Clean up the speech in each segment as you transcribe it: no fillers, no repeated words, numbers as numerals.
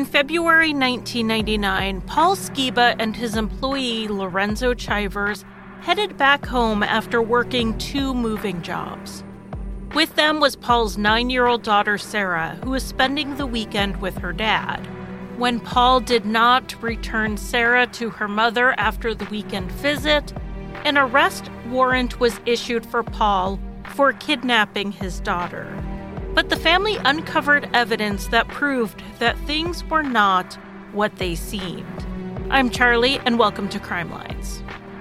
In February 1999, Paul Skiba and his employee Lorenzo Chivers headed back home after working 2 moving jobs. With them was Paul's 9-year-old daughter Sarah, who was spending the weekend with her dad. When Paul did not return Sarah to her mother after the weekend visit, an arrest warrant was issued for Paul for kidnapping his daughter. But the family uncovered evidence that proved that things were not what they seemed. I'm Charlie, and welcome to Crime Lines.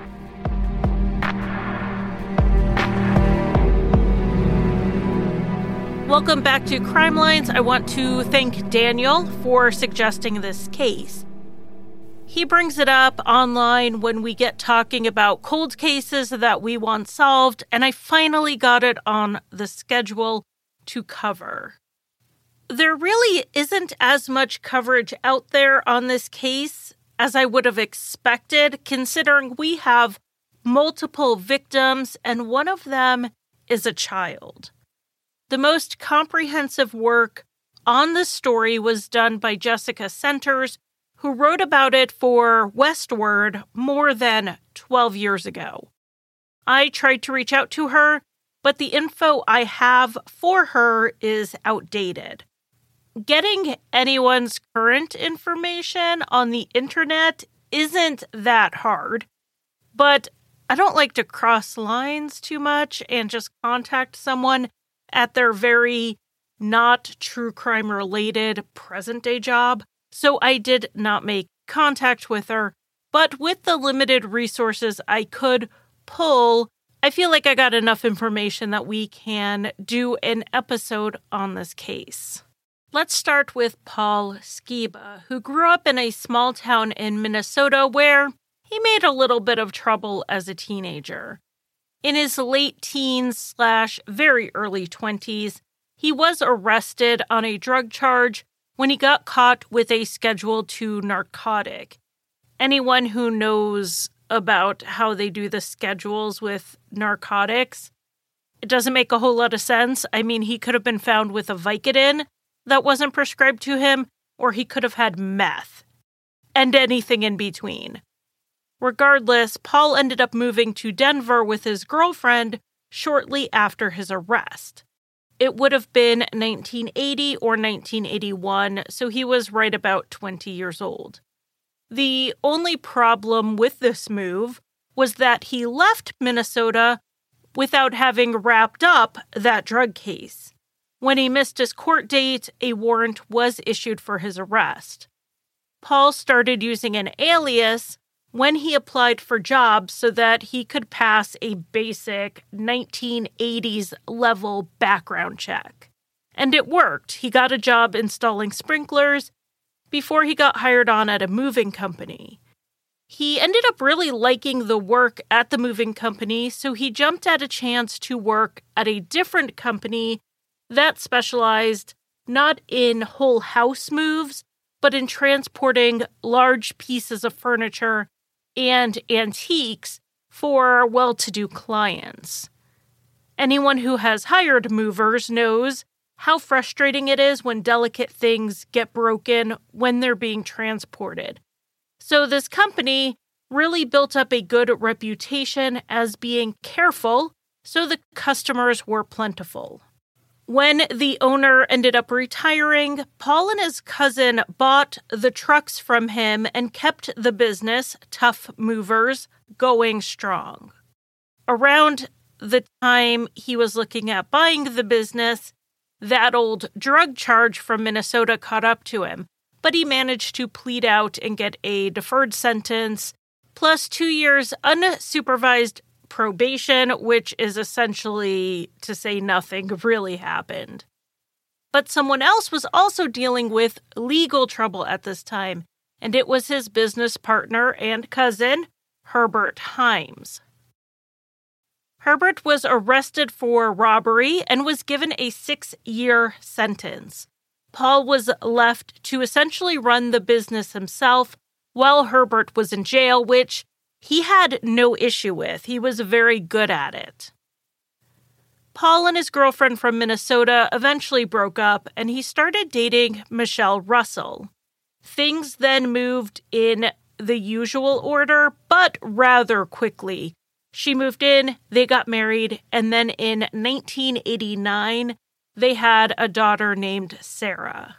Welcome back to Crime Lines. I want to thank Daniel for suggesting this case. He brings it up online when we get talking about cold cases that we want solved, and I finally got it on the schedule to cover. There really isn't as much coverage out there on this case as I would have expected, considering we have multiple victims and one of them is a child. The most comprehensive work on the story was done by Jessica Centers, who wrote about it for Westword more than 12 years ago. I tried to reach out to her, but the info I have for her is outdated. Getting anyone's current information on the internet isn't that hard, but I don't like to cross lines too much and just contact someone at their very not true crime related present day job, so I did not make contact with her. But with the limited resources I could pull, I feel like I got enough information that we can do an episode on this case. Let's start with Paul Skiba, who grew up in a small town in Minnesota where he made a little bit of trouble as a teenager. In his late teens / very early 20s, he was arrested on a drug charge when he got caught with a Schedule II narcotic. Anyone who knows about how they do the schedules with narcotics, it doesn't make a whole lot of sense. I mean, he could have been found with a Vicodin that wasn't prescribed to him, or he could have had meth, and anything in between. Regardless, Paul ended up moving to Denver with his girlfriend shortly after his arrest. It would have been 1980 or 1981, so he was right about 20 years old. The only problem with this move was that he left Minnesota without having wrapped up that drug case. When he missed his court date, a warrant was issued for his arrest. Paul started using an alias when he applied for jobs so that he could pass a basic 1980s level background check. And it worked. He got a job installing sprinklers before he got hired on at a moving company. He ended up really liking the work at the moving company, so he jumped at a chance to work at a different company that specialized not in whole house moves, but in transporting large pieces of furniture and antiques for well-to-do clients. Anyone who has hired movers knows how frustrating it is when delicate things get broken when they're being transported. So this company really built up a good reputation as being careful, so the customers were plentiful. When the owner ended up retiring, Paul and his cousin bought the trucks from him and kept the business, Tough Movers, going strong. Around the time he was looking at buying the business, that old drug charge from Minnesota caught up to him, but he managed to plead out and get a deferred sentence, plus 2 years unsupervised probation, which is essentially to say nothing really happened. But someone else was also dealing with legal trouble at this time, and it was his business partner and cousin, Herbert Himes. Herbert was arrested for robbery and was given a 6-year sentence. Paul was left to essentially run the business himself while Herbert was in jail, which he had no issue with. He was very good at it. Paul and his girlfriend from Minnesota eventually broke up, and he started dating Michelle Russell. Things then moved in the usual order, but rather quickly. She moved in, they got married, and then in 1989, they had a daughter named Sarah.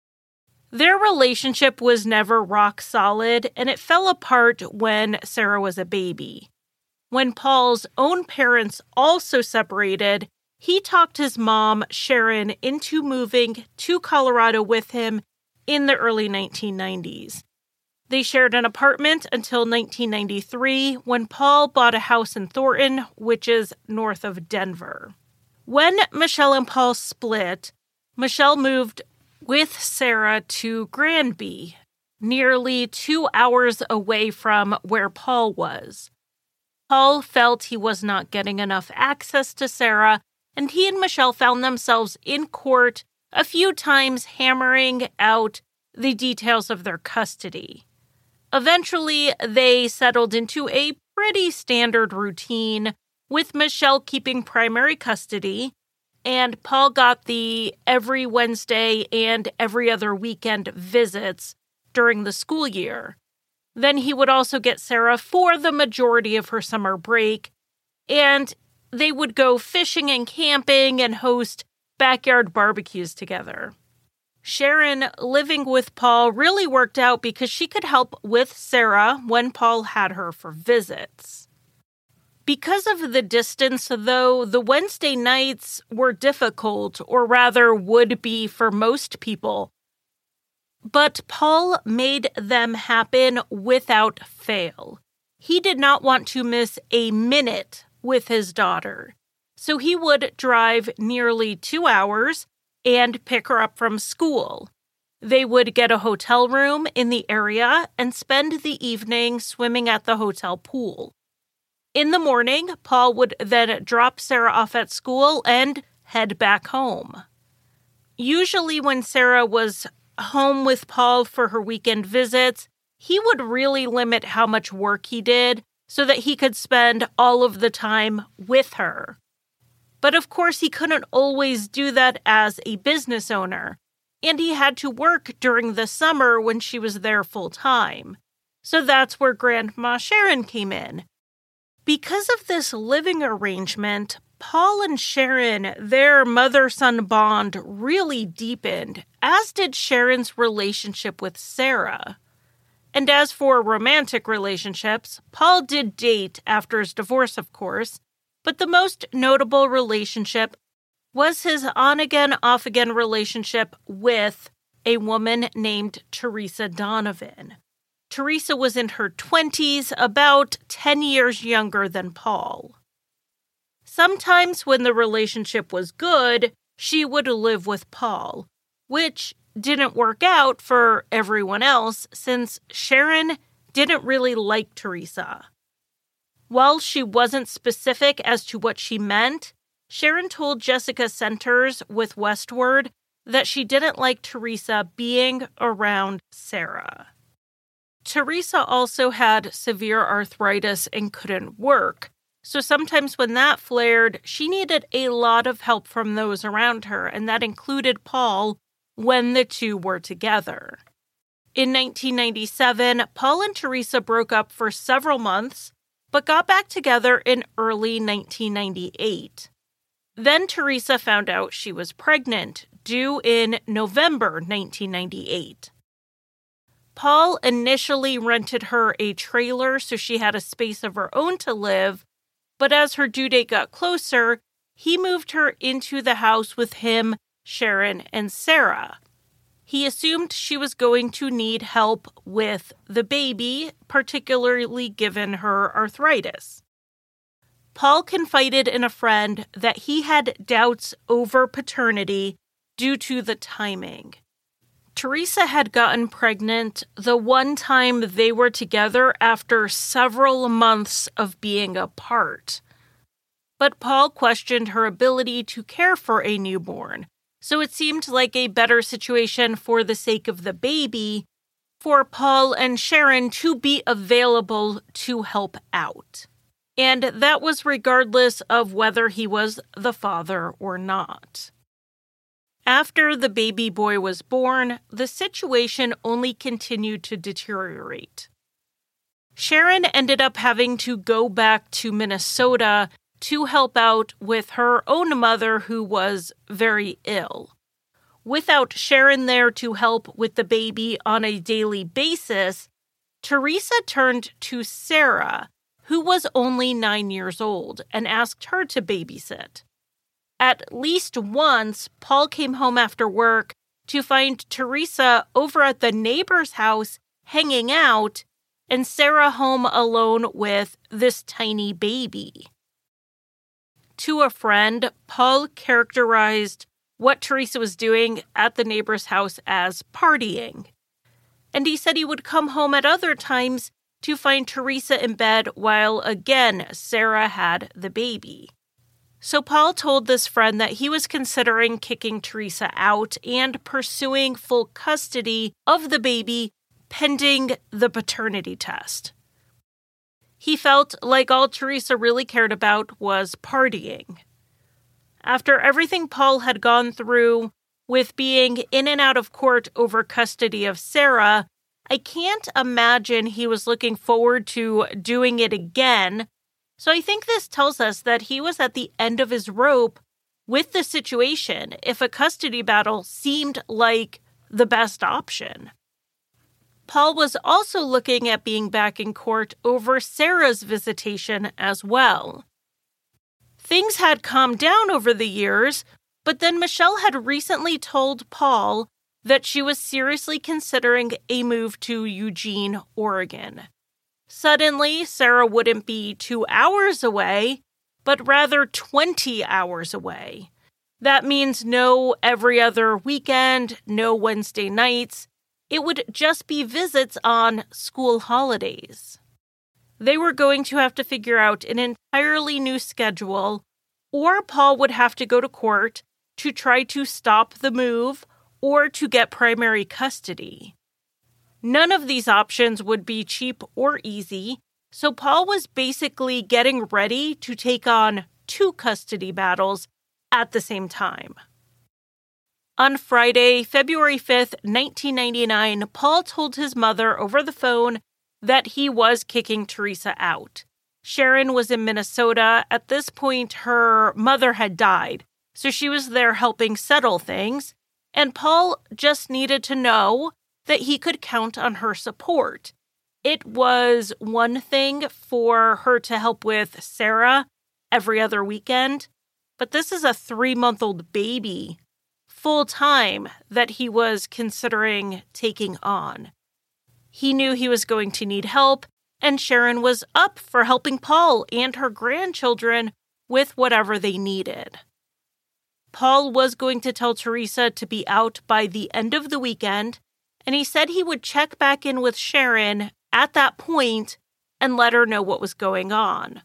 Their relationship was never rock solid, and it fell apart when Sarah was a baby. When Paul's own parents also separated, he talked his mom, Sharon, into moving to Colorado with him in the early 1990s. They shared an apartment until 1993 when Paul bought a house in Thornton, which is north of Denver. When Michelle and Paul split, Michelle moved with Sarah to Granby, nearly 2 hours away from where Paul was. Paul felt he was not getting enough access to Sarah, and he and Michelle found themselves in court a few times hammering out the details of their custody. Eventually, they settled into a pretty standard routine, with Michelle keeping primary custody, and Paul got the every Wednesday and every other weekend visits during the school year. Then he would also get Sarah for the majority of her summer break, and they would go fishing and camping and host backyard barbecues together. Sharon living with Paul really worked out because she could help with Sarah when Paul had her for visits. Because of the distance, though, the Wednesday nights were difficult, or rather would be for most people. But Paul made them happen without fail. He did not want to miss a minute with his daughter, so he would drive nearly 2 hours and pick her up from school. They would get a hotel room in the area and spend the evening swimming at the hotel pool. In the morning, Paul would then drop Sarah off at school and head back home. Usually when Sarah was home with Paul for her weekend visits, he would really limit how much work he did so that he could spend all of the time with her. But of course, he couldn't always do that as a business owner, and he had to work during the summer when she was there full time. So that's where Grandma Sharon came in. Because of this living arrangement, Paul and Sharon, their mother-son bond really deepened, as did Sharon's relationship with Sarah. And as for romantic relationships, Paul did date after his divorce, of course, but the most notable relationship was his on-again, off-again relationship with a woman named Teresa Donovan. Teresa was in her 20s, about 10 years younger than Paul. Sometimes when the relationship was good, she would live with Paul, which didn't work out for everyone else since Sharon didn't really like Teresa. While she wasn't specific as to what she meant, Sharon told Jessica Centers with Westward that she didn't like Teresa being around Sarah. Teresa also had severe arthritis and couldn't work, so sometimes when that flared, she needed a lot of help from those around her, and that included Paul when the two were together. In 1997, Paul and Teresa broke up for several months, but got back together in early 1998. Then Teresa found out she was pregnant, due in November 1998. Paul initially rented her a trailer so she had a space of her own to live, but as her due date got closer, he moved her into the house with him, Sharon, and Sarah. He assumed she was going to need help with the baby, particularly given her arthritis. Paul confided in a friend that he had doubts over paternity due to the timing. Teresa had gotten pregnant the one time they were together after several months of being apart. But Paul questioned her ability to care for a newborn, so it seemed like a better situation for the sake of the baby for Paul and Sharon to be available to help out. And that was regardless of whether he was the father or not. After the baby boy was born, the situation only continued to deteriorate. Sharon ended up having to go back to Minnesota to help out with her own mother, who was very ill. Without Sharon there to help with the baby on a daily basis, Teresa turned to Sarah, who was only 9 years old, and asked her to babysit. At least once, Paul came home after work to find Teresa over at the neighbor's house hanging out, and Sarah home alone with this tiny baby. To a friend, Paul characterized what Teresa was doing at the neighbor's house as partying. And he said he would come home at other times to find Teresa in bed while, again, Sarah had the baby. So Paul told this friend that he was considering kicking Teresa out and pursuing full custody of the baby pending the paternity test. He felt like all Teresa really cared about was partying. After everything Paul had gone through with being in and out of court over custody of Sarah, I can't imagine he was looking forward to doing it again. So I think this tells us that he was at the end of his rope with the situation if a custody battle seemed like the best option. Paul was also looking at being back in court over Sarah's visitation as well. Things had calmed down over the years, but then Michelle had recently told Paul that she was seriously considering a move to Eugene, Oregon. Suddenly, Sarah wouldn't be 2 hours away, but rather 20 hours away. That means no every other weekend, no Wednesday nights. It would just be visits on school holidays. They were going to have to figure out an entirely new schedule, or Paul would have to go to court to try to stop the move or to get primary custody. None of these options would be cheap or easy, so Paul was basically getting ready to take on 2 custody battles at the same time. On Friday, February 5th, 1999, Paul told his mother over the phone that he was kicking Teresa out. Sharon was in Minnesota. At this point, her mother had died, so she was there helping settle things, and Paul just needed to know that he could count on her support. It was one thing for her to help with Sarah every other weekend, but this is a 3-month-old baby full-time that he was considering taking on. He knew he was going to need help, and Sharon was up for helping Paul and her grandchildren with whatever they needed. Paul was going to tell Teresa to be out by the end of the weekend, and he said he would check back in with Sharon at that point and let her know what was going on.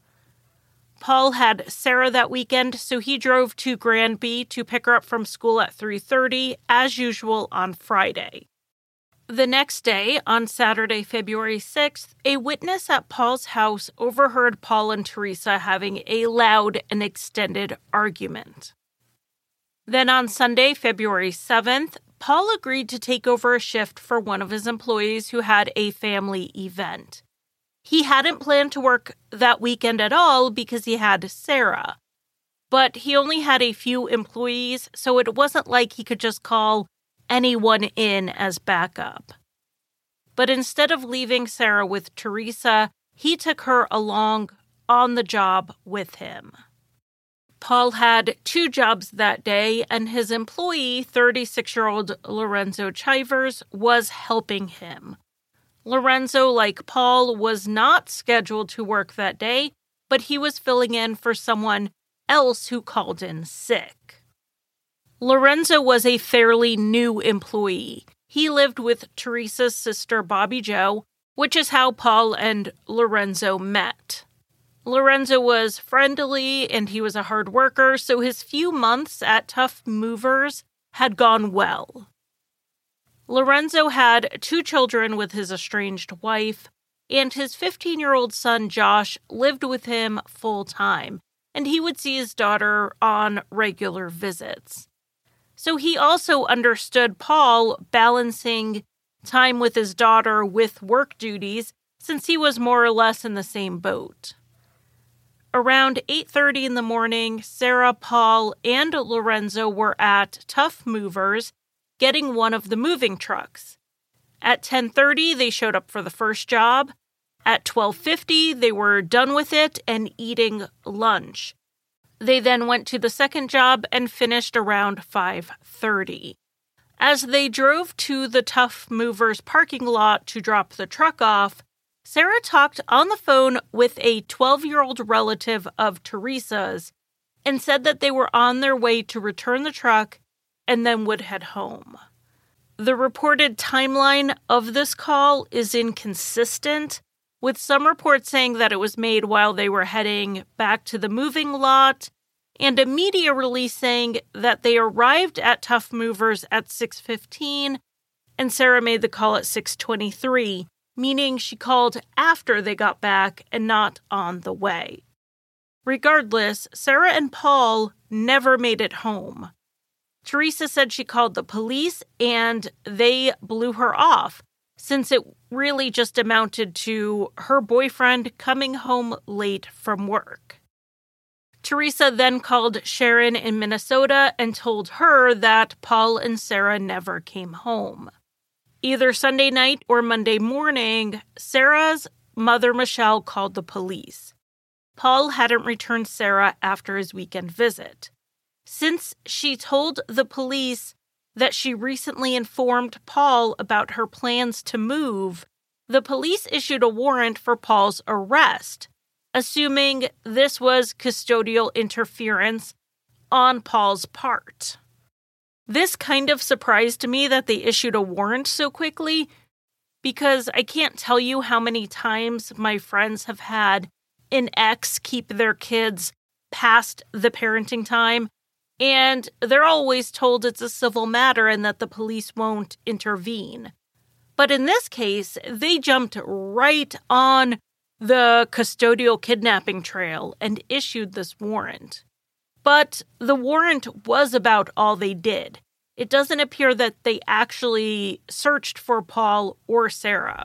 Paul had Sarah that weekend, so he drove to Granby to pick her up from school at 3:30, as usual on Friday. The next day, on Saturday, February 6th, a witness at Paul's house overheard Paul and Teresa having a loud and extended argument. Then on Sunday, February 7th, Paul agreed to take over a shift for one of his employees who had a family event. He hadn't planned to work that weekend at all because he had Sarah. But he only had a few employees, so it wasn't like he could just call anyone in as backup. But instead of leaving Sarah with Teresa, he took her along on the job with him. Paul had 2 jobs that day, and his employee, 36-year-old Lorenzo Chivers, was helping him. Lorenzo, like Paul, was not scheduled to work that day, but he was filling in for someone else who called in sick. Lorenzo was a fairly new employee. He lived with Teresa's sister, Bobby Jo, which is how Paul and Lorenzo met. Lorenzo was friendly and he was a hard worker, so his few months at Tough Movers had gone well. Lorenzo had 2 children with his estranged wife, and his 15-year-old son, Josh, lived with him full-time, and he would see his daughter on regular visits. So he also understood Paul balancing time with his daughter with work duties, since he was more or less in the same boat. Around 8:30 in the morning, Sarah, Paul, and Lorenzo were at Tough Movers getting one of the moving trucks. At 10:30, they showed up for the first job. At 12:50, they were done with it and eating lunch. They then went to the second job and finished around 5:30. As they drove to the Tough Movers parking lot to drop the truck off, Sarah talked on the phone with a 12-year-old relative of Teresa's and said that they were on their way to return the truck and then would head home. The reported timeline of this call is inconsistent, with some reports saying that it was made while they were heading back to the moving lot, and a media release saying that they arrived at Tough Movers at 6:15, and Sarah made the call at 6:23, meaning she called after they got back and not on the way. Regardless, Sarah and Paul never made it home. Teresa said she called the police and they blew her off, since it really just amounted to her boyfriend coming home late from work. Teresa then called Sharon in Minnesota and told her that Paul and Sarah never came home. Either Sunday night or Monday morning, Sarah's mother, Michelle, called the police. Paul hadn't returned Sarah after his weekend visit. Since she told the police that she recently informed Paul about her plans to move, the police issued a warrant for Paul's arrest, assuming this was custodial interference on Paul's part. This kind of surprised me that they issued a warrant so quickly, because I can't tell you how many times my friends have had an ex keep their kids past the parenting time, and they're always told it's a civil matter and that the police won't intervene. But in this case, they jumped right on the custodial kidnapping trail and issued this warrant. But the warrant was about all they did. It doesn't appear that they actually searched for Paul or Sarah.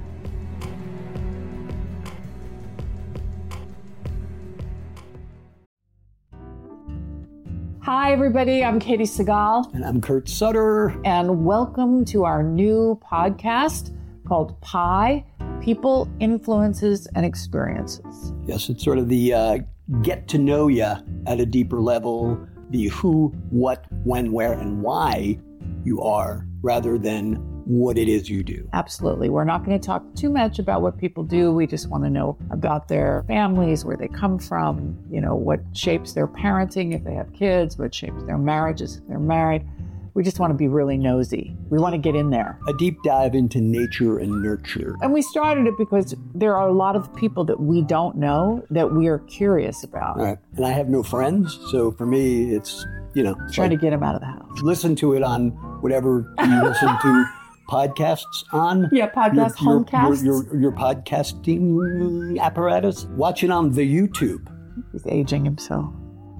Hi, everybody. I'm Katie Segal. And I'm Kurt Sutter. And welcome to our new podcast called PIE, People, Influences, and Experiences. Yes, it's sort of the get to know you at a deeper level, the who, what, when, where, and why you are, rather than what it is you do. Absolutely. We're not going to talk too much about what people do. We just want to know about their families, where they come from, what shapes their parenting if they have kids, what shapes their marriages if they're married. We just want to be really nosy. We want to get in there. A deep dive into nature and nurture. And we started it because there are a lot of people that we don't know that we are curious about. Right. And I have no friends, so for me, it's, trying to get them out of the house. Listen to it on whatever you listen to podcasts on. Yeah, podcast homecasts. Your podcasting apparatus. Watch it on the YouTube. He's aging himself.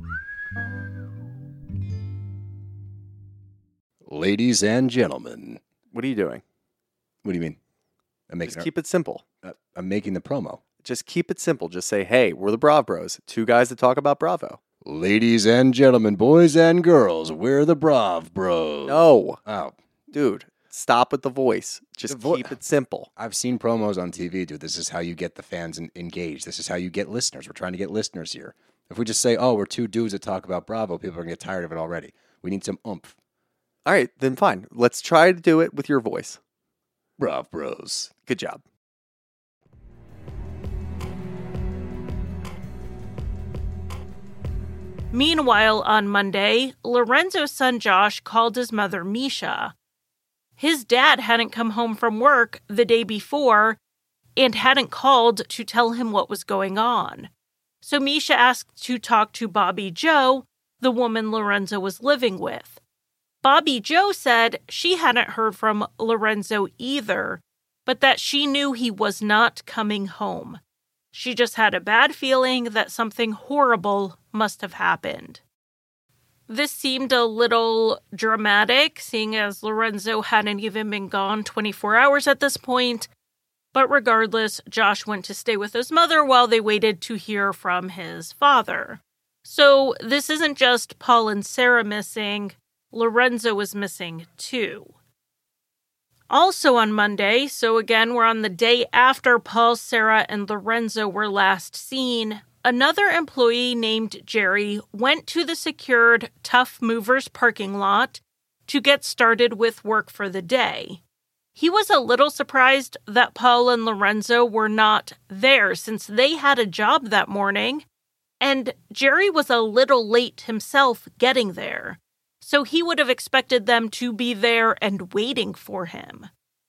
Ladies and gentlemen. What are you doing? What do you mean? Just keep it simple. I'm making the promo. Just keep it simple. Just say, hey, we're the Brav Bros. Two guys that talk about Bravo. Ladies and gentlemen, boys and girls, we're the Brav Bros. No. Oh. Dude, stop with the voice. Just keep it simple. I've seen promos on TV, dude. This is how you get the fans engaged. This is how you get listeners. We're trying to get listeners here. If we just say, oh, we're two dudes that talk about Bravo, people are going to get tired of it already. We need some oomph. All right, then fine. Let's try to do it with your voice. Brav Bros. Good job. Meanwhile, on Monday, Lorenzo's son Josh called his mother Misha. His dad hadn't come home from work the day before and hadn't called to tell him what was going on. So Misha asked to talk to Bobby Joe, the woman Lorenzo was living with. Bobby Joe said she hadn't heard from Lorenzo either, but that she knew he was not coming home. She just had a bad feeling that something horrible must have happened. This seemed a little dramatic, seeing as Lorenzo hadn't even been gone 24 hours at this point. But regardless, Josh went to stay with his mother while they waited to hear from his father. So this isn't just Paul and Sarah missing, Lorenzo was missing too. Also on Monday, so again we're on the day after Paul, Sarah, and Lorenzo were last seen, another employee named Jerry went to the secured Tough Movers parking lot to get started with work for the day. He was a little surprised that Paul and Lorenzo were not there since they had a job that morning, and Jerry was a little late himself getting there, so he would have expected them to be there and waiting for him.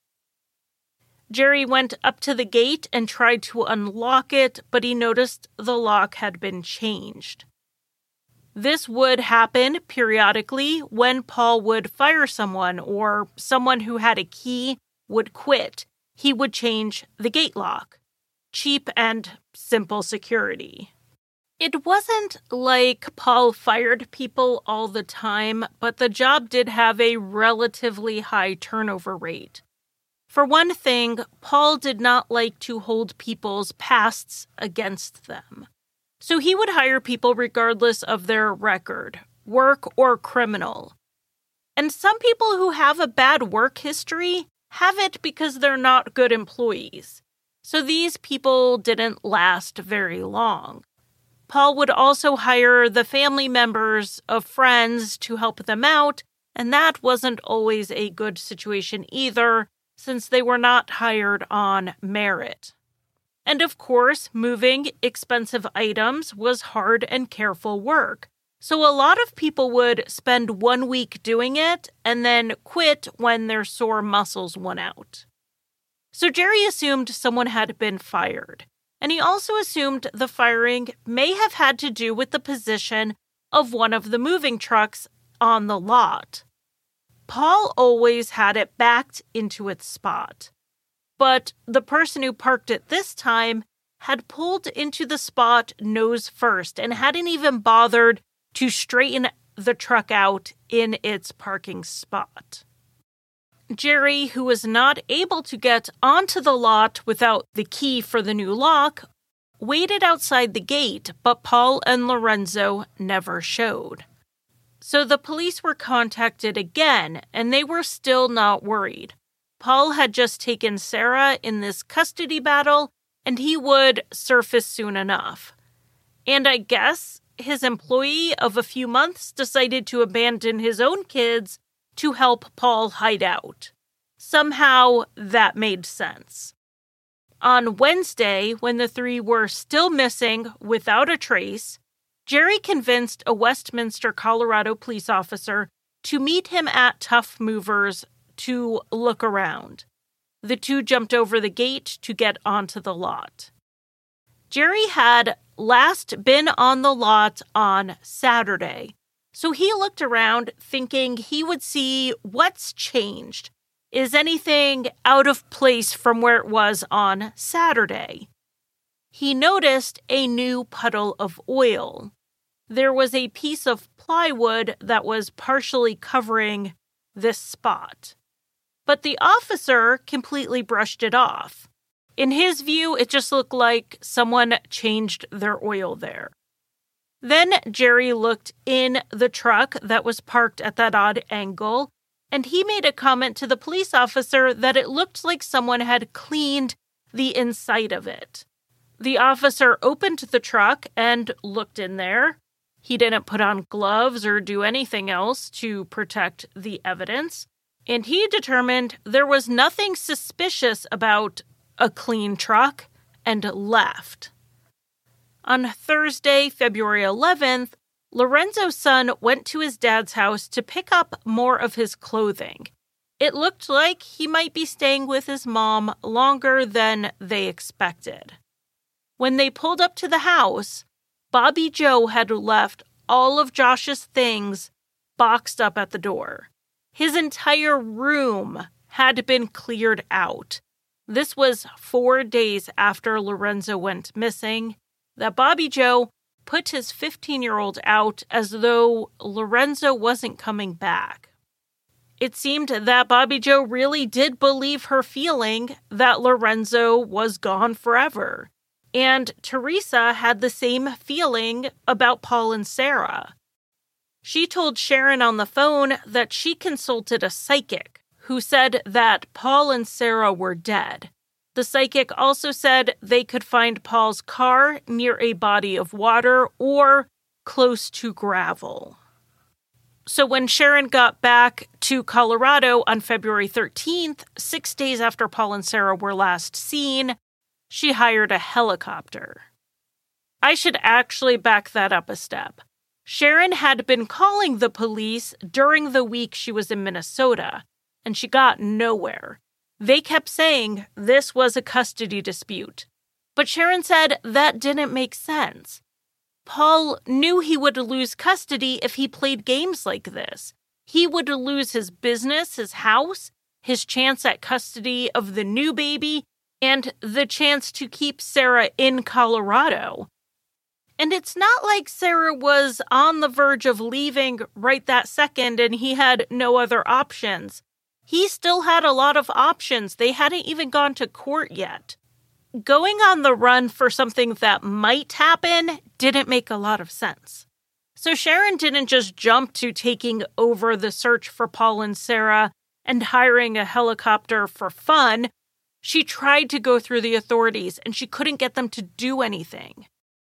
Jerry went up to the gate and tried to unlock it, but he noticed the lock had been changed. This would happen periodically when Paul would fire someone or someone who had a key would quit. He would change the gate lock. Cheap and simple security. It wasn't like Paul fired people all the time, but the job did have a relatively high turnover rate. For one thing, Paul did not like to hold people's pasts against them. So he would hire people regardless of their record, work or criminal. And some people who have a bad work history have it because they're not good employees. So these people didn't last very long. Paul would also hire the family members of friends to help them out, and that wasn't always a good situation either, since they were not hired on merit. And of course, moving expensive items was hard and careful work. So a lot of people would spend 1 week doing it and then quit when their sore muscles won out. So Jerry assumed someone had been fired. And he also assumed the firing may have had to do with the position of one of the moving trucks on the lot. Paul always had it backed into its spot. But the person who parked it this time had pulled into the spot nose first and hadn't even bothered to straighten the truck out in its parking spot. Jerry, who was not able to get onto the lot without the key for the new lock, waited outside the gate, but Paul and Lorenzo never showed. So the police were contacted again, and they were still not worried. Paul had just taken Sarah in this custody battle, and he would surface soon enough. And I guess his employee of a few months decided to abandon his own kids to help Paul hide out. Somehow that made sense. On Wednesday, when the three were still missing without a trace, Jerry convinced a Westminster, Colorado police officer to meet him at Tough Movers to look around. The two jumped over the gate to get onto the lot. Jerry had last been on the lot on Saturday, so he looked around thinking he would see what's changed. Is anything out of place from where it was on Saturday? He noticed a new puddle of oil. There was a piece of plywood that was partially covering this spot. But the officer completely brushed it off. In his view, it just looked like someone changed their oil there. Then Jerry looked in the truck that was parked at that odd angle, and he made a comment to the police officer that it looked like someone had cleaned the inside of it. The officer opened the truck and looked in there. He didn't put on gloves or do anything else to protect the evidence, and he determined there was nothing suspicious about a clean truck and left. On Thursday, February 11th, Lorenzo's son went to his dad's house to pick up more of his clothing. It looked like he might be staying with his mom longer than they expected. When they pulled up to the house, Bobby Joe had left all of Josh's things boxed up at the door. His entire room had been cleared out. This was 4 days after Lorenzo went missing, that Bobby Joe put his 15-year-old out as though Lorenzo wasn't coming back. It seemed that Bobby Joe really did believe her feeling that Lorenzo was gone forever. And Teresa had the same feeling about Paul and Sarah. She told Sharon on the phone that she consulted a psychic who said that Paul and Sarah were dead. The psychic also said they could find Paul's car near a body of water or close to gravel. So when Sharon got back to Colorado on February 13th, 6 days after Paul and Sarah were last seen, she hired a helicopter. I should actually back that up a step. Sharon had been calling the police during the week she was in Minnesota, and she got nowhere. They kept saying this was a custody dispute. But Sharon said that didn't make sense. Paul knew he would lose custody if he played games like this. He would lose his business, his house, his chance at custody of the new baby, and the chance to keep Sarah in Colorado. And it's not like Sarah was on the verge of leaving right that second and he had no other options. He still had a lot of options. They hadn't even gone to court yet. Going on the run for something that might happen didn't make a lot of sense. So Sharon didn't just jump to taking over the search for Paul and Sarah and hiring a helicopter for fun. She tried to go through the authorities and she couldn't get them to do anything.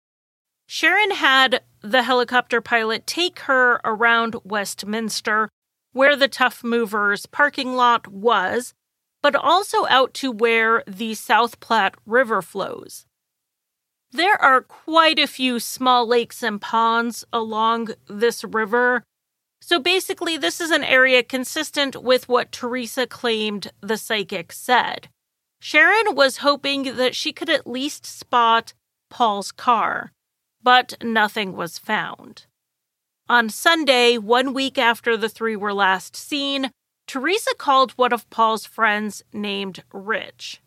Sharon had the helicopter pilot take her around Westminster, where the Tough Movers parking lot was, but also out to where the South Platte River flows. There are quite a few small lakes and ponds along this river, so basically this is an area consistent with what Teresa claimed the psychic said. Sharon was hoping that she could at least spot Paul's car, but nothing was found. On Sunday, 1 week after the three were last seen, Teresa called one of Paul's friends named Rich.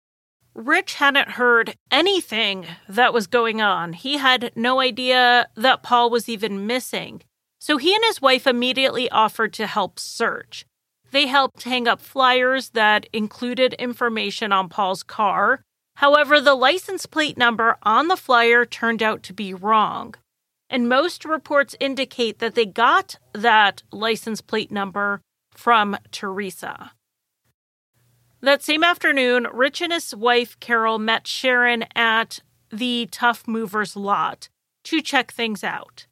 Rich hadn't heard anything that was going on. He had no idea that Paul was even missing. So he and his wife immediately offered to help search. They helped hang up flyers that included information on Paul's car. However, the license plate number on the flyer turned out to be wrong. And most reports indicate that they got that license plate number from Teresa. That same afternoon, Rich and his wife, Carol, met Sharon at the Tough Movers lot to check things out.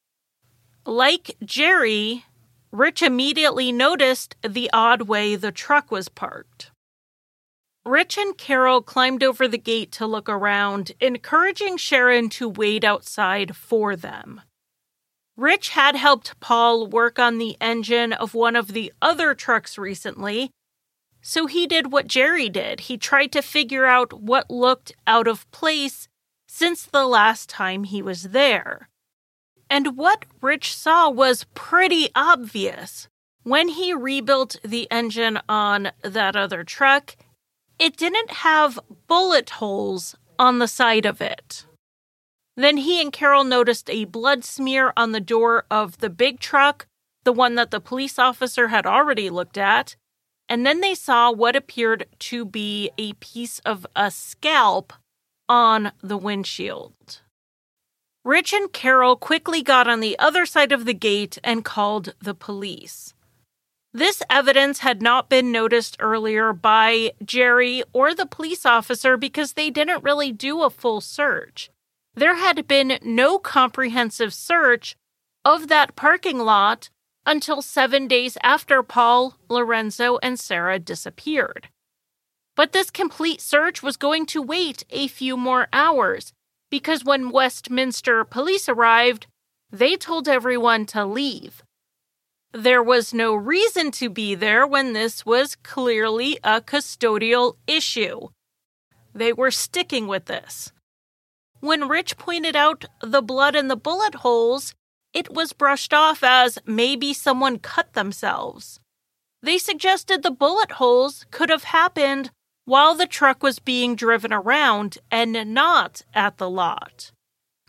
Like Jerry, Rich immediately noticed the odd way the truck was parked. Rich and Carol climbed over the gate to look around, encouraging Sharon to wait outside for them. Rich had helped Paul work on the engine of one of the other trucks recently, so he did what Jerry did. He tried to figure out what looked out of place since the last time he was there. And what Rich saw was pretty obvious. When he rebuilt the engine on that other truck, it didn't have bullet holes on the side of it. Then he and Carol noticed a blood smear on the door of the big truck, the one that the police officer had already looked at, and then they saw what appeared to be a piece of a scalp on the windshield. Rich and Carol quickly got on the other side of the gate and called the police. This evidence had not been noticed earlier by Jerry or the police officer because they didn't really do a full search. There had been no comprehensive search of that parking lot until 7 days after Paul, Lorenzo, and Sarah disappeared. But this complete search was going to wait a few more hours because when Westminster police arrived, they told everyone to leave. There was no reason to be there when this was clearly a custodial issue. They were sticking with this. When Rich pointed out the blood and the bullet holes, it was brushed off as maybe someone cut themselves. They suggested the bullet holes could have happened while the truck was being driven around and not at the lot.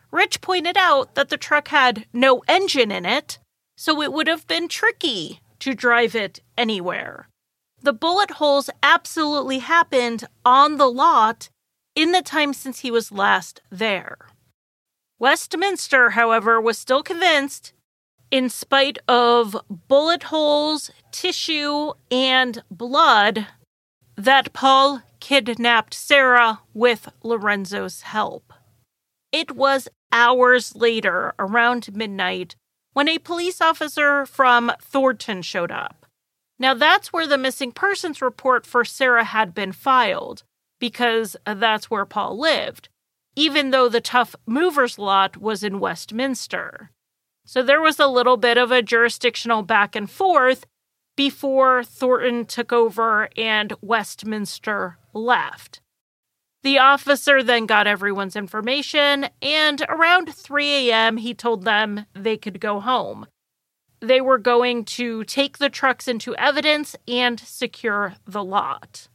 Rich pointed out that the truck had no engine in it, so it would have been tricky to drive it anywhere. The bullet holes absolutely happened on the lot in the time since he was last there. Westminster, however, was still convinced, in spite of bullet holes, tissue, and blood, that Paul kidnapped Sarah with Lorenzo's help. It was hours later, around midnight, when a police officer from Thornton showed up. Now that's where the missing persons report for Sarah had been filed, because that's where Paul lived, even though the Tough Movers lot was in Westminster. So there was a little bit of a jurisdictional back and forth before Thornton took over and Westminster left. The officer then got everyone's information, and around 3 a.m. he told them they could go home. They were going to take the trucks into evidence and secure the lot.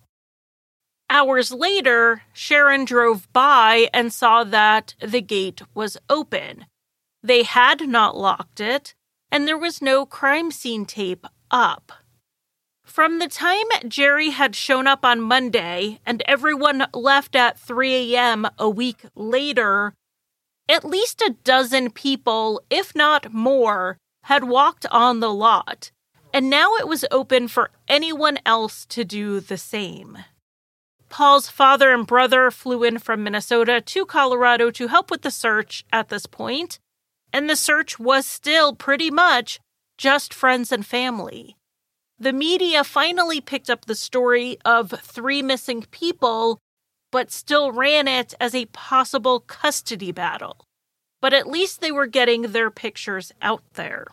Hours later, Sharon drove by and saw that the gate was open. They had not locked it, and there was no crime scene tape up. From the time Jerry had shown up on Monday and everyone left at 3 a.m. a week later, at least a dozen people, if not more, had walked on the lot, and now it was open for anyone else to do the same. Paul's father and brother flew in from Minnesota to Colorado to help with the search at this point, and the search was still pretty much just friends and family. The media finally picked up the story of 3 missing people, but still ran it as a possible custody battle. But at least they were getting their pictures out there.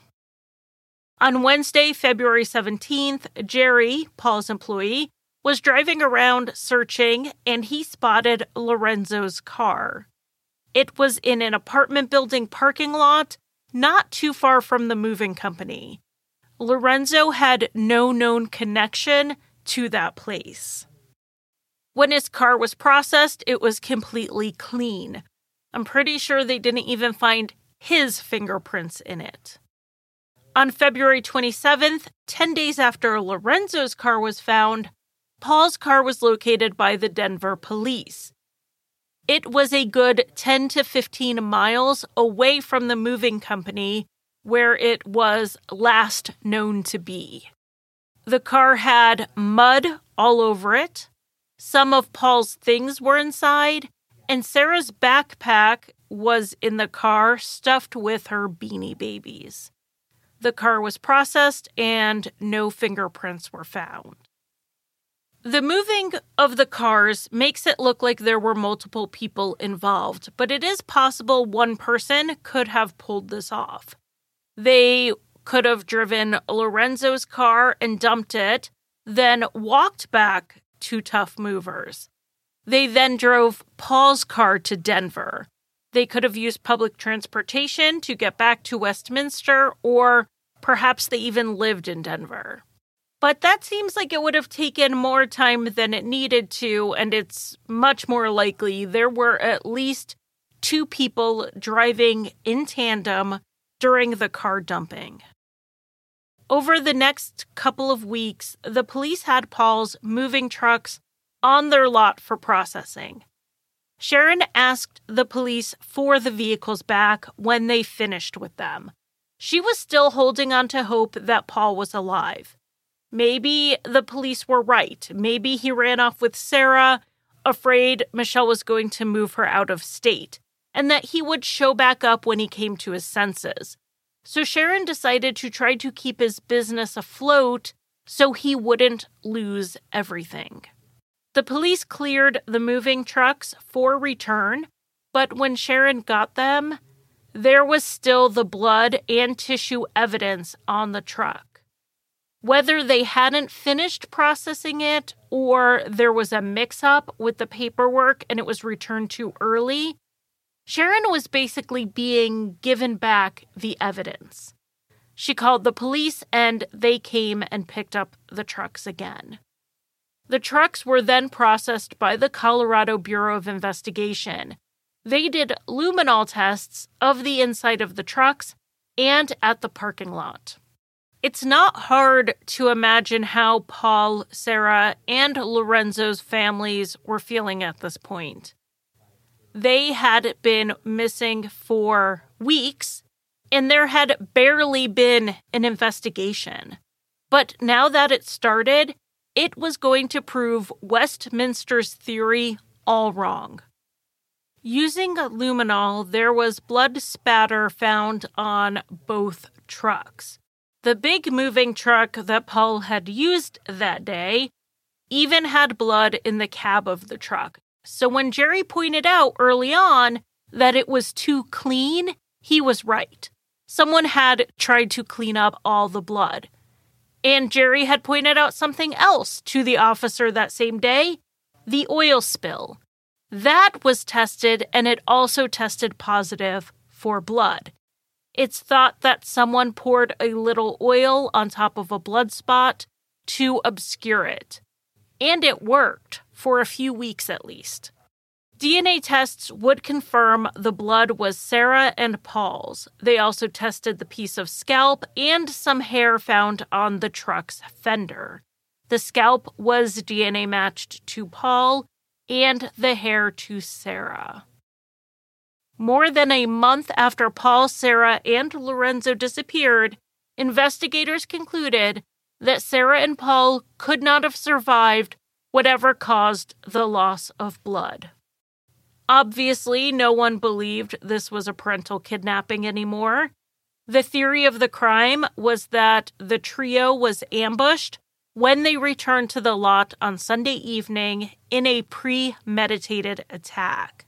On Wednesday, February 17th, Jerry, Paul's employee, was driving around searching, and he spotted Lorenzo's car. It was in an apartment building parking lot, not too far from the moving company. Lorenzo had no known connection to that place. When his car was processed, it was completely clean. I'm pretty sure they didn't even find his fingerprints in it. On February 27th, 10 days after Lorenzo's car was found, Paul's car was located by the Denver police. It was a good 10 to 15 miles away from the moving company where it was last known to be. The car had mud all over it. Some of Paul's things were inside, and Sarah's backpack was in the car stuffed with her Beanie Babies. The car was processed and no fingerprints were found. The moving of the cars makes it look like there were multiple people involved, but it is possible one person could have pulled this off. They could have driven Lorenzo's car and dumped it, then walked back to Tough Movers. They then drove Paul's car to Denver. They could have used public transportation to get back to Westminster, or perhaps they even lived in Denver. But that seems like it would have taken more time than it needed to, and it's much more likely there were at least 2 people driving in tandem during the car dumping. Over the next couple of weeks, the police had Paul's moving trucks on their lot for processing. Sharon asked the police for the vehicles back when they finished with them. She was still holding on to hope that Paul was alive. Maybe the police were right. Maybe he ran off with Sarah, afraid Michelle was going to move her out of state, and that he would show back up when he came to his senses. So Sharon decided to try to keep his business afloat so he wouldn't lose everything. The police cleared the moving trucks for return, but when Sharon got them, there was still the blood and tissue evidence on the truck. Whether they hadn't finished processing it or there was a mix-up with the paperwork and it was returned too early, Sharon was basically being given back the evidence. She called the police and they came and picked up the trucks again. The trucks were then processed by the Colorado Bureau of Investigation. They did luminol tests of the inside of the trucks and at the parking lot. It's not hard to imagine how Paul, Sarah, and Lorenzo's families were feeling at this point. They had been missing for weeks, and there had barely been an investigation. But now that it started, it was going to prove Westminster's theory all wrong. Using luminol, there was blood spatter found on both trucks. The big moving truck that Paul had used that day even had blood in the cab of the truck. So when Jerry pointed out early on that it was too clean, he was right. Someone had tried to clean up all the blood. And Jerry had pointed out something else to the officer that same day, the oil spill. That was tested, and it also tested positive for blood. It's thought that someone poured a little oil on top of a blood spot to obscure it. And it worked, for a few weeks at least. DNA tests would confirm the blood was Sarah and Paul's. They also tested the piece of scalp and some hair found on the truck's fender. The scalp was DNA matched to Paul and the hair to Sarah. More than a month after Paul, Sarah, and Lorenzo disappeared, investigators concluded that Sarah and Paul could not have survived whatever caused the loss of blood. Obviously, no one believed this was a parental kidnapping anymore. The theory of the crime was that the trio was ambushed when they returned to the lot on Sunday evening in a premeditated attack.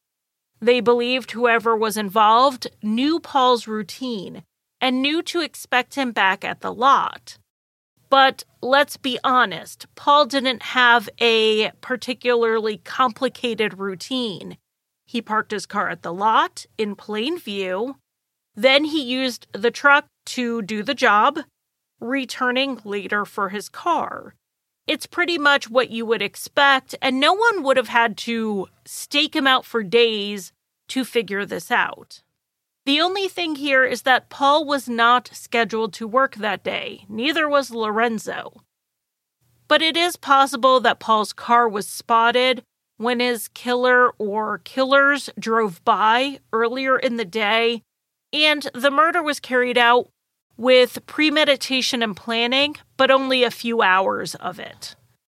They believed whoever was involved knew Paul's routine and knew to expect him back at the lot. But let's be honest, Paul didn't have a particularly complicated routine. He parked his car at the lot in plain view. Then he used the truck to do the job, returning later for his car. It's pretty much what you would expect, and no one would have had to stake him out for days to figure this out. The only thing here is that Paul was not scheduled to work that day, neither was Lorenzo. But it is possible that Paul's car was spotted when his killer or killers drove by earlier in the day, and the murder was carried out with premeditation and planning, but only a few hours of it.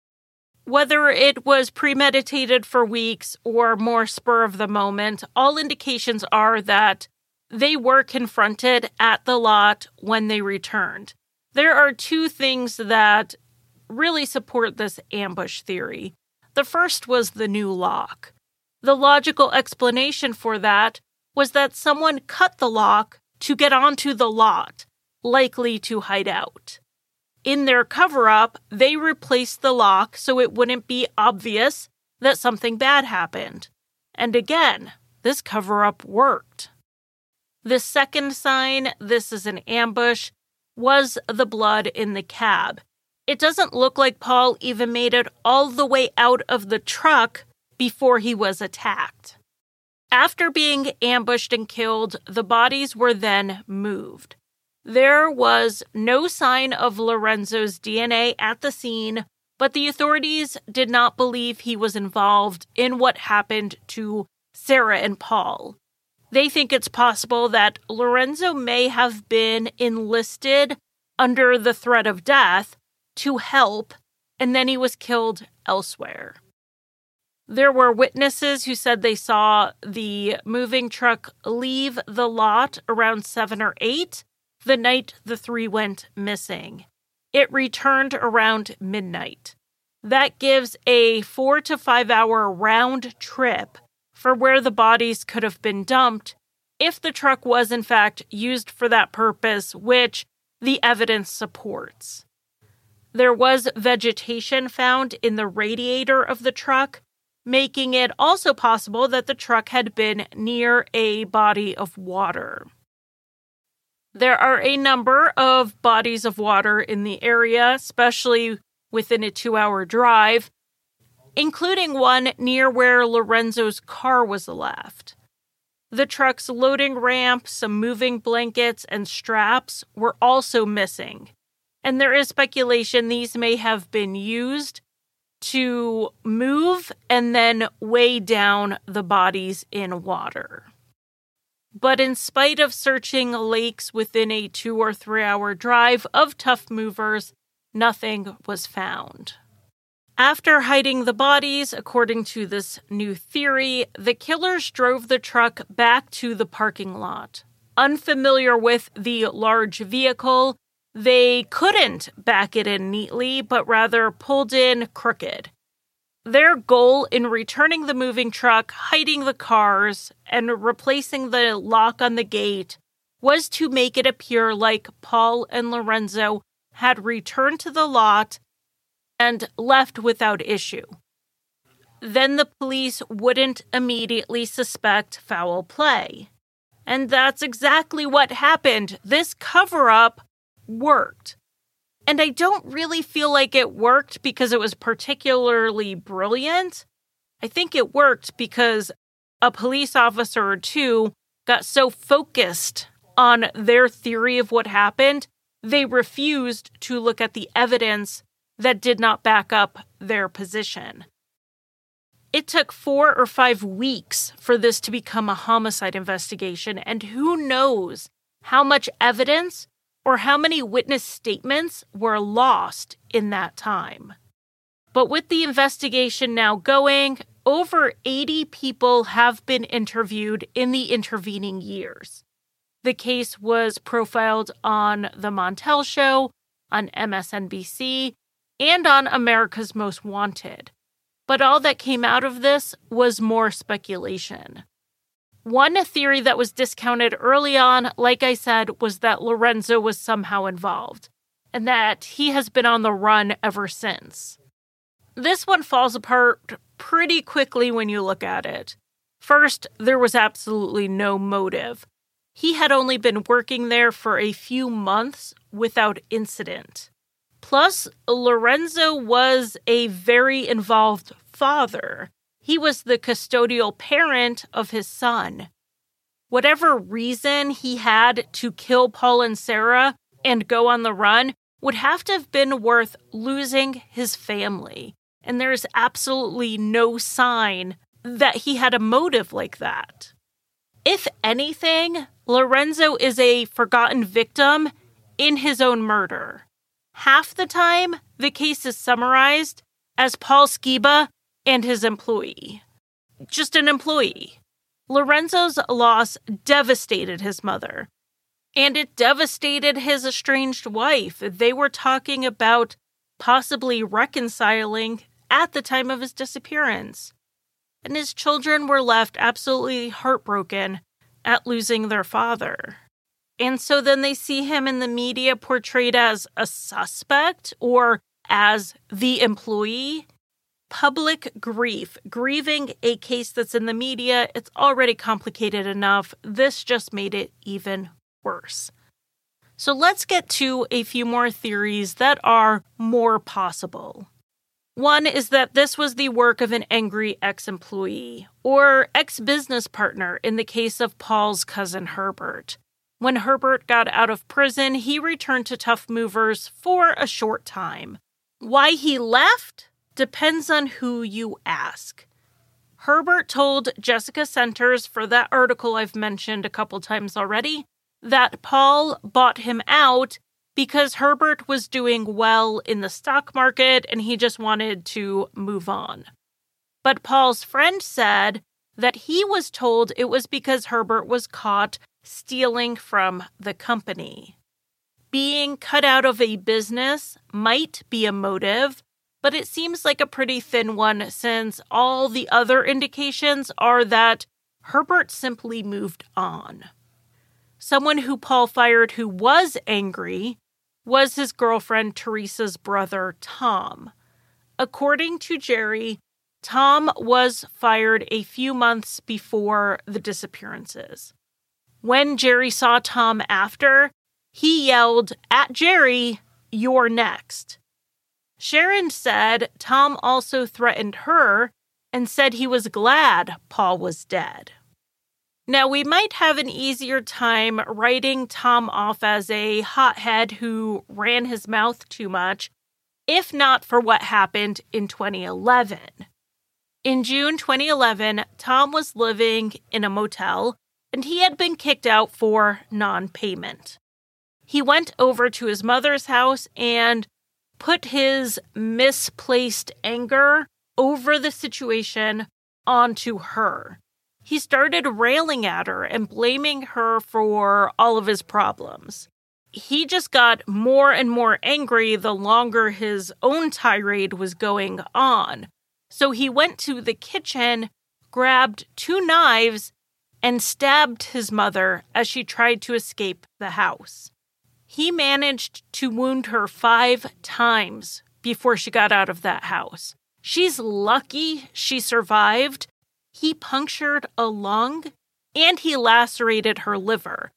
Whether it was premeditated for weeks or more spur of the moment, all indications are that they were confronted at the lot when they returned. There are two things that really support this ambush theory. The first was the new lock. The logical explanation for that was that someone cut the lock to get onto the lot, likely to hide out. In their cover-up, they replaced the lock so it wouldn't be obvious that something bad happened. And again, this cover-up worked. The second sign this is an ambush was the blood in the cab. It doesn't look like Paul even made it all the way out of the truck before he was attacked. After being ambushed and killed, the bodies were then moved. There was no sign of Lorenzo's DNA at the scene, but the authorities did not believe he was involved in what happened to Sarah and Paul. They think it's possible that Lorenzo may have been enlisted under the threat of death to help, and then he was killed elsewhere. There were witnesses who said they saw the moving truck leave the lot around 7 or 8 the night the three went missing. It returned around midnight. That gives a 4 to 5 hour round trip for where the bodies could have been dumped if the truck was in fact used for that purpose, which the evidence supports. There was vegetation found in the radiator of the truck, making it also possible that the truck had been near a body of water. There are a number of bodies of water in the area, especially within a 2-hour drive. including one near where Lorenzo's car was left. The truck's loading ramp, some moving blankets, and straps were also missing, and there is speculation these may have been used to move and then weigh down the bodies in water. But in spite of searching lakes within a 2 or 3 hour drive of tough movers, nothing was found. After hiding the bodies, according to this new theory, the killers drove the truck back to the parking lot. Unfamiliar with the large vehicle, they couldn't back it in neatly, but rather pulled in crooked. Their goal in returning the moving truck, hiding the cars, and replacing the lock on the gate was to make it appear like Paul and Lorenzo had returned to the lot and left without issue. Then the police wouldn't immediately suspect foul play. And that's exactly what happened. This cover-up worked. And I don't really feel like it worked because it was particularly brilliant. I think it worked because a police officer or two got so focused on their theory of what happened, they refused to look at the evidence that did not back up their position. It took 4 or 5 weeks for this to become a homicide investigation, and who knows how much evidence or how many witness statements were lost in that time. But with the investigation now going, over 80 people have been interviewed in the intervening years. The case was profiled on The Montel Show, on MSNBC, and on America's Most Wanted. But all that came out of this was more speculation. One theory that was discounted early on, like I said, was that Lorenzo was somehow involved, and that he has been on the run ever since. This one falls apart pretty quickly when you look at it. First, there was absolutely no motive. He had only been working there for a few months without incident. Plus, Lorenzo was a very involved father. He was the custodial parent of his son. Whatever reason he had to kill Paul and Sarah and go on the run would have to have been worth losing his family. And there's absolutely no sign that he had a motive like that. If anything, Lorenzo is a forgotten victim in his own murder. Half the time, the case is summarized as Paul Skiba and his employee. Just an employee. Lorenzo's loss devastated his mother. And it devastated his estranged wife. They were talking about possibly reconciling at the time of his disappearance. And his children were left absolutely heartbroken at losing their father. And so then they see him in the media portrayed as a suspect or as the employee. Public grief, grieving a case that's in the media, it's already complicated enough. This just made it even worse. So let's get to a few more theories that are more possible. One is that this was the work of an angry ex-employee or ex-business partner in the case of Paul's cousin Herbert. When Herbert got out of prison, he returned to Tough Movers for a short time. Why he left depends on who you ask. Herbert told Jessica Centers for that article I've mentioned a couple times already that Paul bought him out because Herbert was doing well in the stock market and he just wanted to move on. But Paul's friend said that he was told it was because Herbert was caught stealing from the company. Being cut out of a business might be a motive, but it seems like a pretty thin one since all the other indications are that Herbert simply moved on. Someone who Paul fired who was angry was his girlfriend Teresa's brother, Tom. According to Jerry, Tom was fired a few months before the disappearances. When Jerry saw Tom after, he yelled at Jerry, "You're next." Sharon said Tom also threatened her and said he was glad Paul was dead. Now, we might have an easier time writing Tom off as a hothead who ran his mouth too much, if not for what happened in 2011. In June 2011, Tom was living in a motel, and he had been kicked out for non-payment. He went over to his mother's house and put his misplaced anger over the situation onto her. He started railing at her and blaming her for all of his problems. He just got more and more angry the longer his own tirade was going on. So he went to the kitchen, grabbed 2 knives, and stabbed his mother as she tried to escape the house. He managed to wound her 5 times before she got out of that house. She's lucky she survived. He punctured a lung, and he lacerated her liver.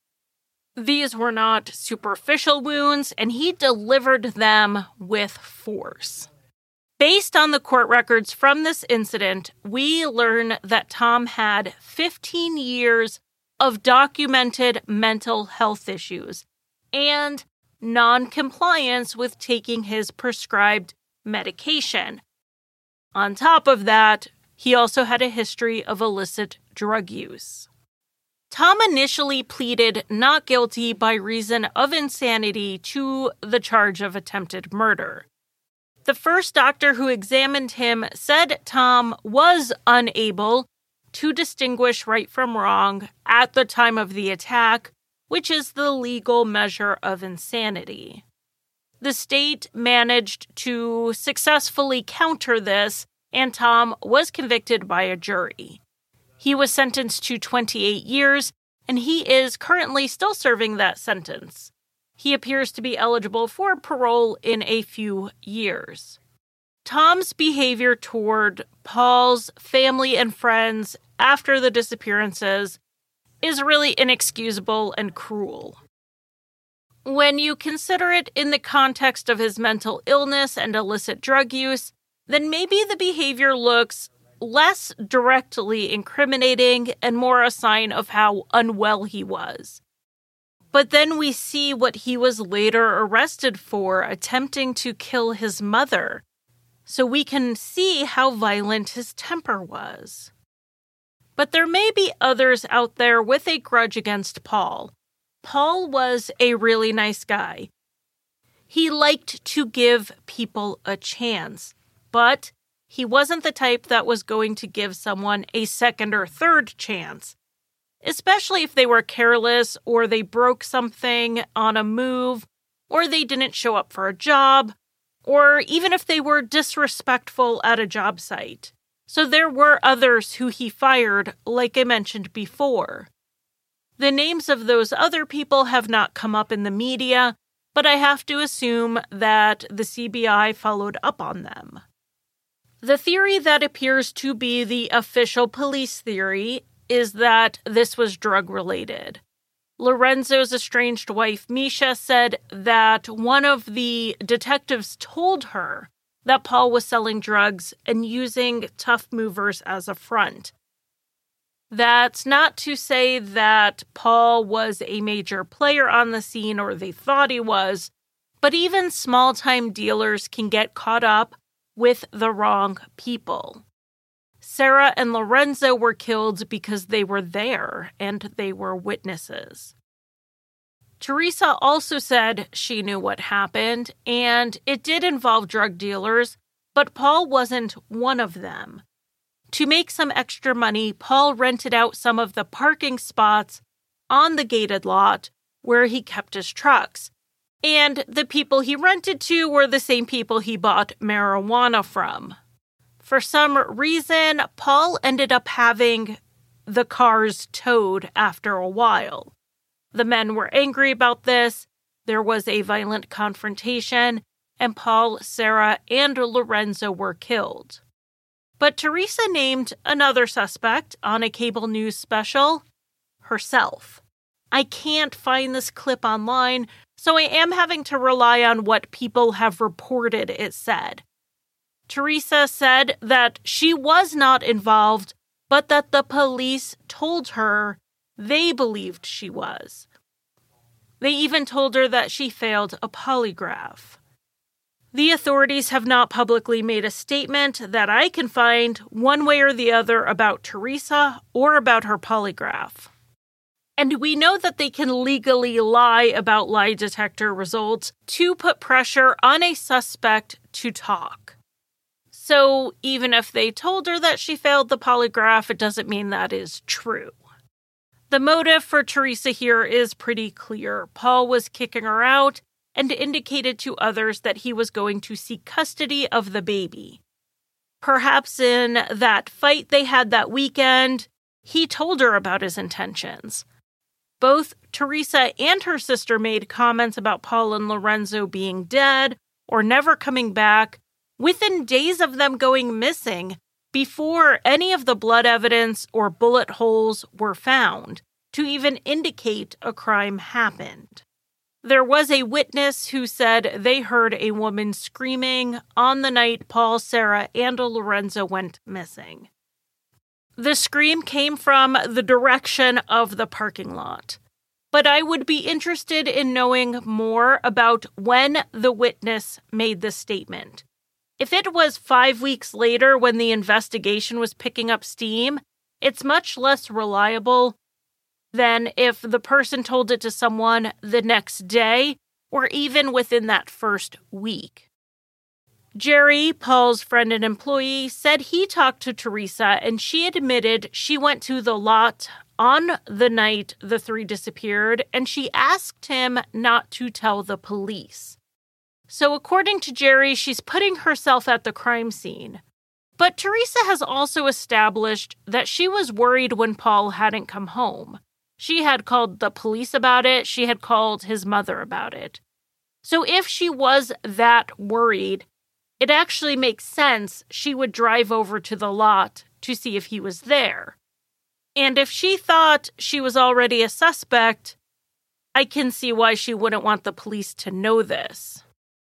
These were not superficial wounds, and he delivered them with force. Based on the court records from this incident, we learn that Tom had 15 years of documented mental health issues and non-compliance with taking his prescribed medication. On top of that, he also had a history of illicit drug use. Tom initially pleaded not guilty by reason of insanity to the charge of attempted murder. The first doctor who examined him said Tom was unable to distinguish right from wrong at the time of the attack, which is the legal measure of insanity. The state managed to successfully counter this, and Tom was convicted by a jury. He was sentenced to 28 years, and he is currently still serving that sentence. He appears to be eligible for parole in a few years. Tom's behavior toward Paul's family and friends after the disappearances is really inexcusable and cruel. When you consider it in the context of his mental illness and illicit drug use, then maybe the behavior looks less directly incriminating and more a sign of how unwell he was. But then we see what he was later arrested for, attempting to kill his mother. So we can see how violent his temper was. But there may be others out there with a grudge against Paul. Paul was a really nice guy. He liked to give people a chance, but he wasn't the type that was going to give someone a second or third chance, especially if they were careless or they broke something on a move or they didn't show up for a job, or even if they were disrespectful at a job site. So there were others who he fired, like I mentioned before. The names of those other people have not come up in the media, but I have to assume that the CBI followed up on them. The theory that appears to be the official police theory is that this was drug-related. Lorenzo's estranged wife, Misha, said that one of the detectives told her that Paul was selling drugs and using tough movers as a front. That's not to say that Paul was a major player on the scene or they thought he was, but even small-time dealers can get caught up with the wrong people. Sarah and Lorenzo were killed because they were there and they were witnesses. Teresa also said she knew what happened, and it did involve drug dealers, but Paul wasn't one of them. To make some extra money, Paul rented out some of the parking spots on the gated lot where he kept his trucks. And the people he rented to were the same people he bought marijuana from. For some reason, Paul ended up having the cars towed after a while. The men were angry about this. There was a violent confrontation, and Paul, Sarah, and Lorenzo were killed. But Teresa named another suspect on a cable news special, herself. I can't find this clip online, so I am having to rely on what people have reported it said. Teresa said that she was not involved, but that the police told her they believed she was. They even told her that she failed a polygraph. The authorities have not publicly made a statement that I can find one way or the other about Teresa or about her polygraph. And we know that they can legally lie about lie detector results to put pressure on a suspect to talk. So even if they told her that she failed the polygraph, it doesn't mean that is true. The motive for Teresa here is pretty clear. Paul was kicking her out and indicated to others that he was going to seek custody of the baby. Perhaps in that fight they had that weekend, he told her about his intentions. Both Teresa and her sister made comments about Paul and Lorenzo being dead or never coming back within days of them going missing, before any of the blood evidence or bullet holes were found to even indicate a crime happened. There was a witness who said they heard a woman screaming on the night Paul, Sarah, and Lorenzo went missing. The scream came from the direction of the parking lot. But I would be interested in knowing more about when the witness made the statement. If it was 5 weeks later when the investigation was picking up steam, it's much less reliable than if the person told it to someone the next day or even within that first week. Jerry, Paul's friend and employee, said he talked to Teresa and she admitted she went to the lot on the night the three disappeared and she asked him not to tell the police. So according to Jerry, she's putting herself at the crime scene. But Teresa has also established that she was worried when Paul hadn't come home. She had called the police about it. She had called his mother about it. So if she was that worried, it actually makes sense she would drive over to the lot to see if he was there. And if she thought she was already a suspect, I can see why she wouldn't want the police to know this.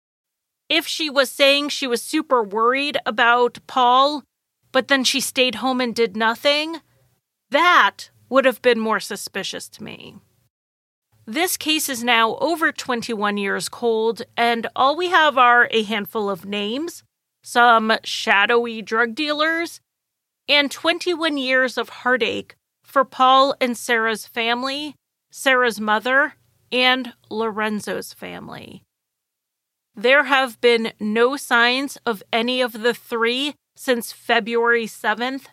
If she was saying she was super worried about Paul, but then she stayed home and did nothing, that would have been more suspicious to me. This case is now over 21 years cold, and all we have are a handful of names, some shadowy drug dealers, and 21 years of heartache for Paul and Sarah's family, Sarah's mother, and Lorenzo's family. There have been no signs of any of the three since February 7th,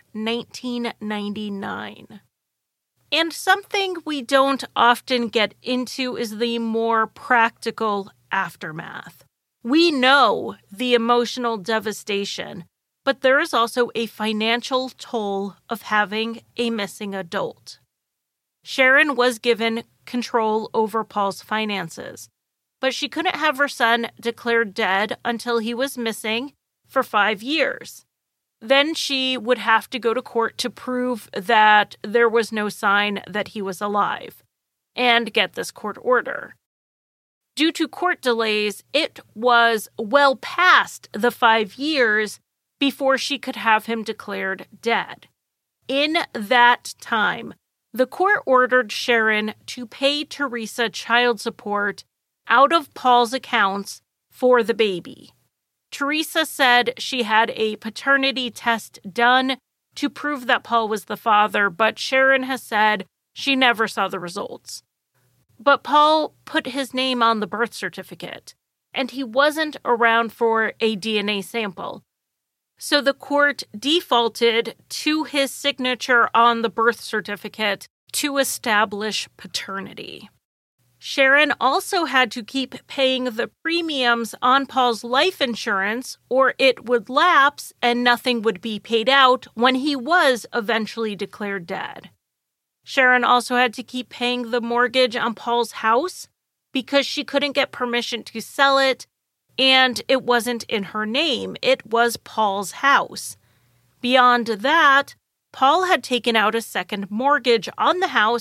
1999. And something we don't often get into is the more practical aftermath. We know the emotional devastation, but there is also a financial toll of having a missing adult. Sharon was given control over Paul's finances, but she couldn't have her son declared dead until he was missing for 5 years. Then she would have to go to court to prove that there was no sign that he was alive and get this court order. Due to court delays, it was well past the 5 years before she could have him declared dead. In that time, the court ordered Sharon to pay Teresa child support out of Paul's accounts for the baby. Teresa said she had a paternity test done to prove that Paul was the father, but Sharon has said she never saw the results. But Paul put his name on the birth certificate, and he wasn't around for a DNA sample. So the court defaulted to his signature on the birth certificate to establish paternity. Sharon also had to keep paying the premiums on Paul's life insurance, or it would lapse and nothing would be paid out when he was eventually declared dead. Sharon also had to keep paying the mortgage on Paul's house because she couldn't get permission to sell it, and it wasn't in her name. It was Paul's house. Beyond that, Paul had taken out a second mortgage on the house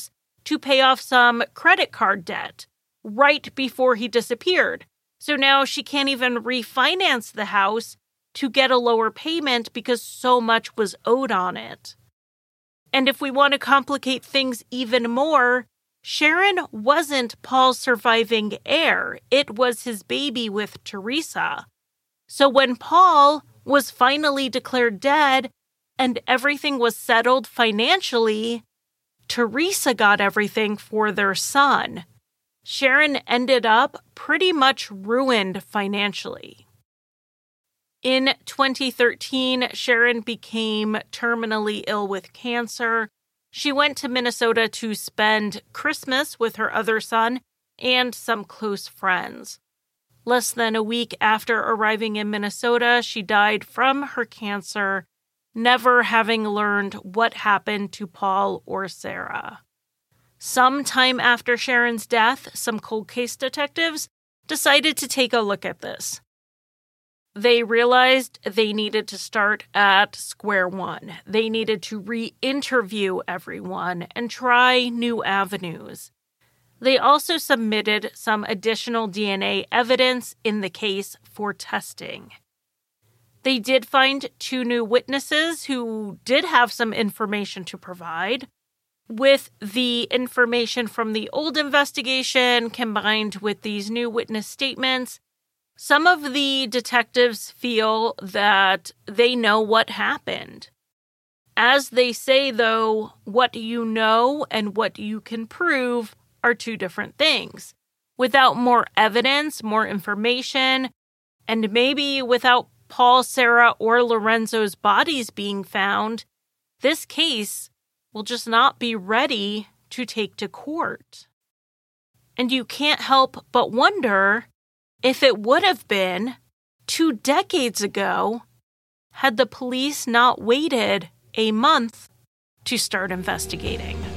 to pay off some credit card debt right before he disappeared. So now she can't even refinance the house to get a lower payment because so much was owed on it. And if we want to complicate things even more, Sharon wasn't Paul's surviving heir. It was his baby with Teresa. So when Paul was finally declared dead and everything was settled financially, Teresa got everything for their son. Sharon ended up pretty much ruined financially. In 2013, Sharon became terminally ill with cancer. She went to Minnesota to spend Christmas with her other son and some close friends. Less than a week after arriving in Minnesota, she died from her cancer, never having learned what happened to Paul or Sarah. Sometime after Sharon's death, some cold case detectives decided to take a look at this. They realized they needed to start at square one. They needed to re-interview everyone and try new avenues. They also submitted some additional DNA evidence in the case for testing. They did find 2 new witnesses who did have some information to provide. With the information from the old investigation combined with these new witness statements, some of the detectives feel that they know what happened. As they say, though, what you know and what you can prove are 2 different things. Without more evidence, more information, and maybe without Paul, Sarah, or Lorenzo's bodies being found, this case will just not be ready to take to court. And you can't help but wonder if it would have been 2 decades ago had the police not waited a month to start investigating.